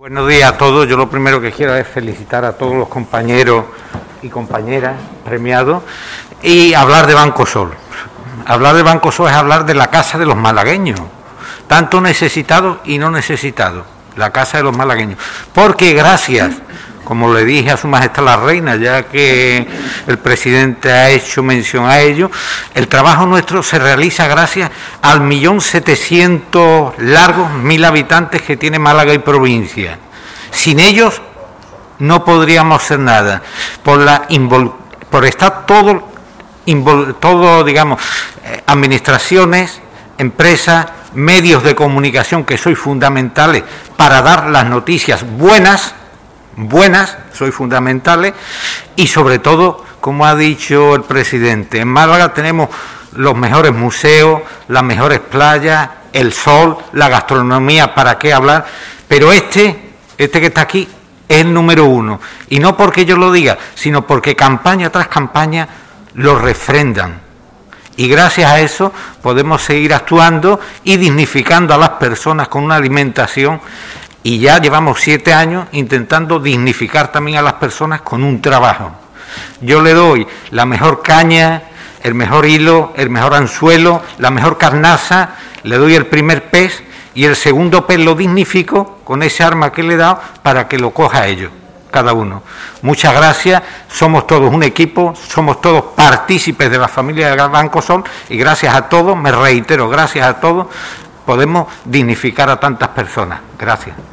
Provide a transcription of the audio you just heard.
Buenos días a todos. Yo lo primero que quiero es felicitar a todos los compañeros y compañeras premiados y hablar de Banco Sol. Hablar de Banco Sol es hablar de la casa de los malagueños, tanto necesitados y no necesitados, la casa de los malagueños. Porque gracias, como le dije a Su Majestad la Reina, ya que el presidente ha hecho mención a ello, el trabajo nuestro se realiza gracias al 1.700.000 habitantes que tiene Málaga y provincia. Sin ellos no podríamos hacer nada, por estar todo, digamos, administraciones, empresas, medios de comunicación que sois fundamentales para dar las noticias buenas, soy fundamentales, y sobre todo, como ha dicho el presidente, en Málaga tenemos los mejores museos, las mejores playas, el sol, la gastronomía, para qué hablar, pero este que está aquí es el número uno, y no porque yo lo diga, sino porque campaña tras campaña lo refrendan, y gracias a eso podemos seguir actuando y dignificando a las personas con una alimentación. Y ya llevamos 7 años intentando dignificar también a las personas con un trabajo. Yo le doy la mejor caña, el mejor hilo, el mejor anzuelo, la mejor carnaza, le doy el primer pez y el segundo pez lo dignifico con ese arma que le he dado para que lo coja ellos, cada uno. Muchas gracias, somos todos un equipo, somos todos partícipes de la familia del Banco Sol y gracias a todos, me reitero, gracias a todos, podemos dignificar a tantas personas. Gracias.